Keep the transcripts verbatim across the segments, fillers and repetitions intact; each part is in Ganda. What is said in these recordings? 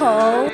Cold.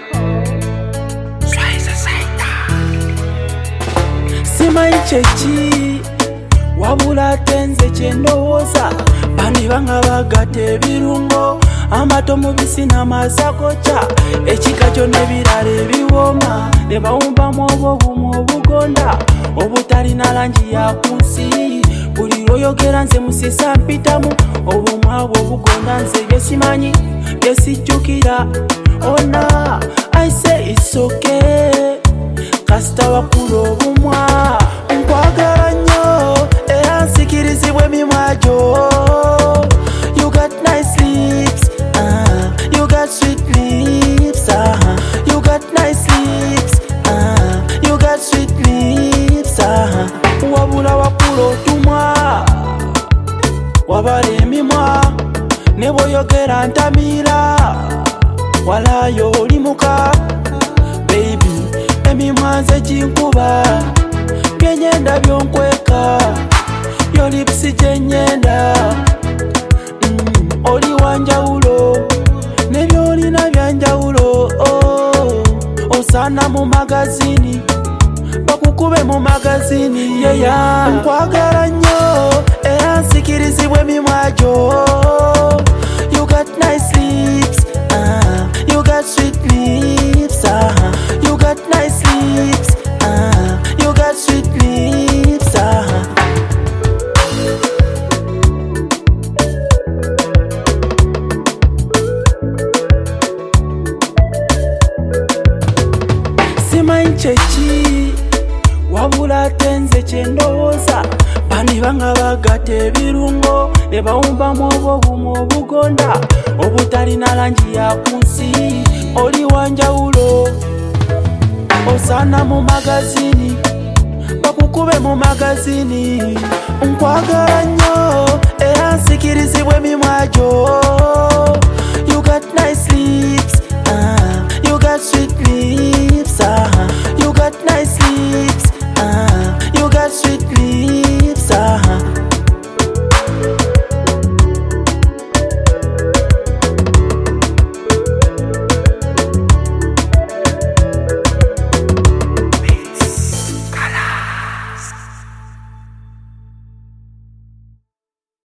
Simanyi kyeki wabula tenze kyendowooza bani banga bagatta ebirungo amato mubisi n'amazakoca ekika kyonna ebirala ebiwooma ne bawumbamu obwobumu obugonda obutalina langi ya kunsi buli lwoyogera nze musisa mpitamu obumwabu obugonda nze byesimanyi byesijjukira ona I say it's okay kasita wakula obumwa nkwagala nnyo era nsikirizibwa emimwa gyo. You got nice lips, uh, you got sweet lips, uh, you got nice lips, uh, you got sweet lips, uh. Wabula wakula otumwa wabala emimwa ne bw'oyogera ntamira walayo olimuka baby emimwa nze kinkuba byenyenda byonkweka yo lipsi gyenyenda mm, oli wanjawulo nebyolina byanjawulo oh, osana mu magazini bakukube mu magazini yeya yeah. Nkwagala nnyo era nsikirizibwa emimwa gyo. You got nice lips, uh, you got sweet lips, uh, you got nice lips, uh, you got sweet lips, uh. Simanyi kyeki wabula tenze kyendowooza bani banga bagatta ebirungo ne bawumbamu obwobumu obugonda obutalina langi ya kunsi oli wanjawulo osana mu magazini bakukube mu magazini nkwagala nnyo era nsikirizibwa emimwa gyo. You got nice lips, uh, you got sweet lips.